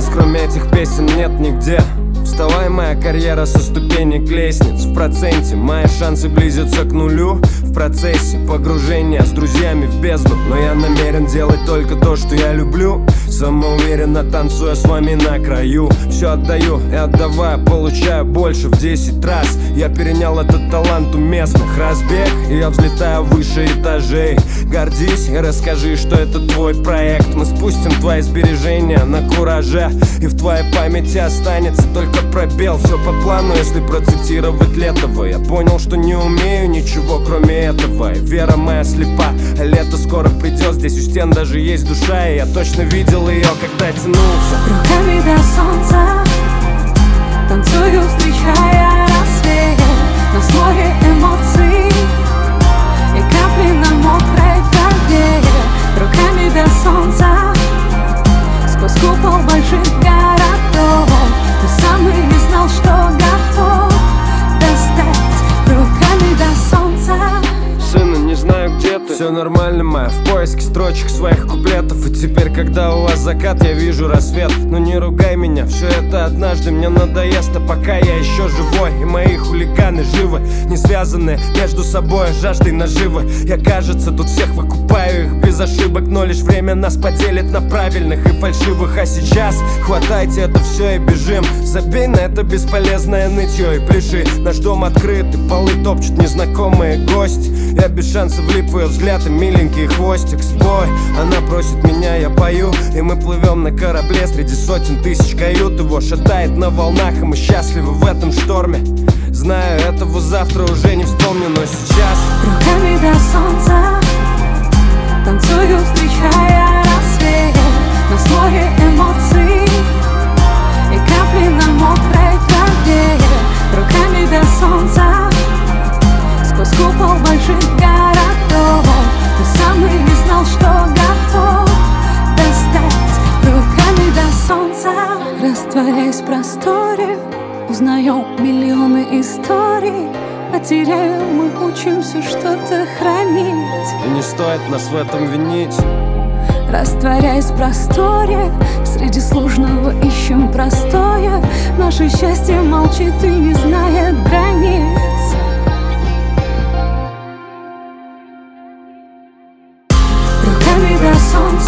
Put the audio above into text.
кроме этих песен нет нигде. Вставай, моя карьера со ступенек лестниц. В проценте мои шансы близятся к нулю. В процессе погружения с друзьями в бездну. Но я намерен делать только то, что я люблю. Самоуверенно танцуя с вами на краю. Все отдаю и отдавая, получаю больше в 10 раз. Я перенял этот талант у местных. Разбег, и я взлетаю выше этажей. Гордись и расскажи, что это твой проект. Мы спустим твои сбережения на кураже, и в твоей памяти останется только пробел. Все по плану, если процитировать Летова. Я понял, что не умею ничего, кроме этого. И вера моя слепа, а лето скоро придет. Здесь у стен даже есть душа, и я точно видел ее, когда тянулся руками до солнца. Танцую, встречая рассвет. На море эмоций и капли на мокрой траве. Руками до солнца, сквозь купол больших городов. Ты сам и не знал, что готов достать руками до солнца. Сына, не знаю, где ты. Все нормально, моя, в поиске строчек своих куплетов. И теперь, когда у вас закат, я вижу рассвет. Но не ругай меня, все это однажды мне надоест. А пока я еще живой, и мои хулиганы живы, не связаны между собой жаждой наживы. Я, кажется, тут всех выкупаю их без ошибок. Но лишь время нас поделит на правильных и фальшивых. А сейчас хватайте это все и бежим. Забей на это бесполезное нытье и пляши. Наш дом открыт, и полы топчут незнакомые гости. Я без шансов влип в ее взгляд и миленький хвостик. Спой, она просит меня, я пою. И мы плывем на корабле среди сотен тысяч кают. Его шатает на волнах, и мы счастливы в этом шторме. Знаю, этого завтра уже не вспомню, но сейчас руками до солнца танцую, встречая рассвет. На море эмоций и капли на мокрой траве. Руками до солнца, сквозь купол больших городов. Ты сам и не знал, что готов достать руками до солнца. Растворяясь в просторе, узнаем миллионы историй. А теряя, мы учимся что-то хранить. И не стоит нас в этом винить. Растворяясь в просторе, среди сложного ищем простое. Наше счастье молчит и не знает границ. Руками до солнца